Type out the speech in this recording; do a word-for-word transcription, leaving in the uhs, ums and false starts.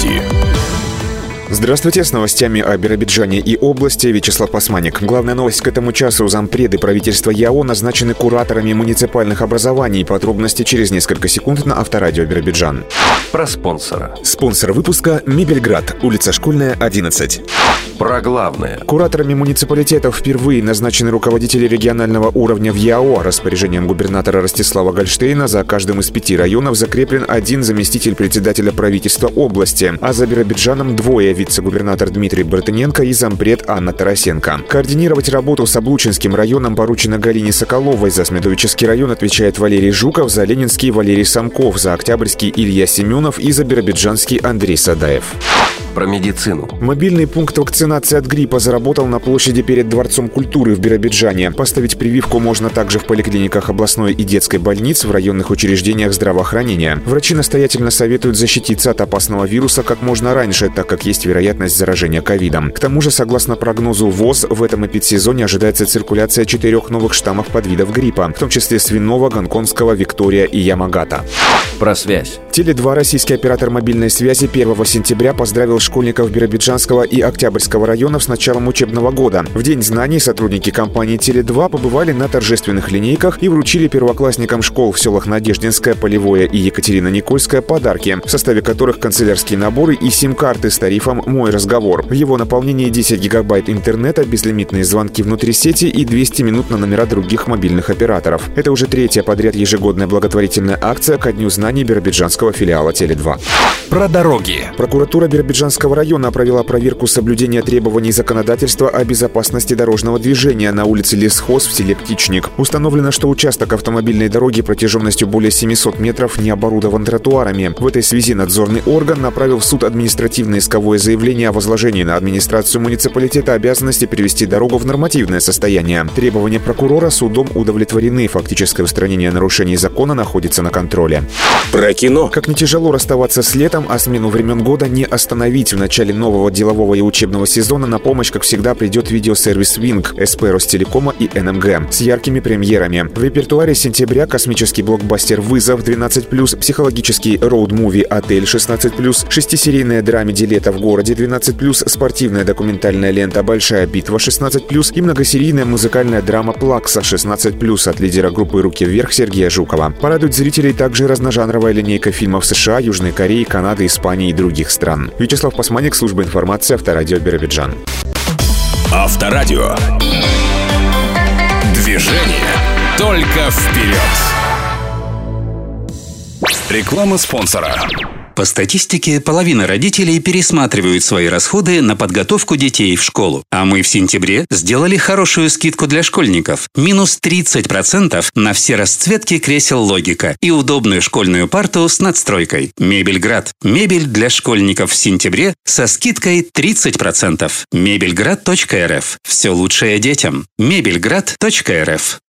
новости. Здравствуйте, с новостями о Биробиджане и области Вячеслав Посманник. Главная новость к этому часу. Зампреды правительства ЯО назначены кураторами муниципальных образований. Подробности через несколько секунд на Авторадио Биробиджан. Про спонсора. Спонсор выпуска «Мебельград», улица Школьная, одиннадцать. Про главное. Кураторами муниципалитетов впервые назначены руководители регионального уровня в ЯО. Распоряжением губернатора Ростислава Гольштейна за каждым из пяти районов закреплен один заместитель председателя правительства области, а за Биробиджаном двое: вице-губернатор Дмитрий Бартыненко и зампред Анна Тарасенко. Координировать работу с Облучинским районом поручено Галине Соколовой. За Смедовический район отвечает Валерий Жуков, за Ленинский — Валерий Самков, за Октябрьский — Илья Семенов и за Биробиджанский — Андрей Садаев. Про медицину. Мобильный пункт вакцинации от гриппа заработал на площади перед Дворцом культуры в Биробиджане. Поставить прививку можно также в поликлиниках областной и детской больниц, в районных учреждениях здравоохранения. Врачи настоятельно советуют защититься от опасного вируса как можно раньше, так как есть вероятность заражения ковидом. К тому же, согласно прогнозу ВОЗ, в этом эпидсезоне ожидается циркуляция четырех новых штаммов подвидов гриппа, в том числе свиного, гонконгского, Виктория и Ямагата. Про связь. Теле два, российский оператор мобильной связи, первого сентября поздравил школьников Биробиджанского и Октябрьского районов с началом учебного года. В День знаний сотрудники компании Теле два побывали на торжественных линейках и вручили первоклассникам школ в селах Надеждинское, Полевое и Екатерино-Никольское подарки, в составе которых канцелярские наборы и сим-карты с тарифом «Мой разговор». В его наполнении десять гигабайт интернета, безлимитные звонки внутри сети и двести минут на номера других мобильных операторов. Это уже третья подряд ежегодная благотворительная акция ко Дню знаний биробиджанского филиала Теле два. Про дороги. Прокуратура Биробиджанского района провела проверку соблюдения требований законодательства о безопасности дорожного движения на улице Лесхоз в селе Птичник. Установлено, что участок автомобильной дороги протяженностью более семисот метров не оборудован тротуарами. В этой связи надзорный орган направил в суд административное исковое заявление о возложении на администрацию муниципалитета обязанности привести дорогу в нормативное состояние. Требования прокурора судом удовлетворены. Фактическое устранение нарушений закона находится на контроле. Про кино. Как не тяжело расставаться с летом, а смену времен года не остановить. В начале нового делового и учебного сезона на помощь, как всегда, придет видеосервис «Винг», СП Ростелекома и эн эм гэ с яркими премьерами. В репертуаре сентября космический блокбастер «Вызов» двенадцать плюс, психологический роуд-муви «Отель» шестнадцать плюс, шестисерийная драмеди «Лето в городе» двенадцать плюс, спортивная документальная лента «Большая битва» шестнадцать плюс и многосерийная музыкальная драма «Плакса» шестнадцать плюс от лидера группы «Руки вверх» Сергея Жукова. Порадует зрителей также разножанровая линейка фильмов США, Южной Кореи, Канады, Испании и других стран. Вячеслав Посманник, служба информации, Авторадио Биробиджан. Авторадио. Движение только вперед. Реклама спонсора. По статистике, половина родителей пересматривают свои расходы на подготовку детей в школу. А мы в сентябре сделали хорошую скидку для школьников. Минус тридцать процентов на все расцветки кресел «Логика» и удобную школьную парту с надстройкой. Мебельград. Мебель для школьников в сентябре со скидкой тридцать процентов. мебельград точка эр эф. Все лучшее детям. мебельград точка эр эф.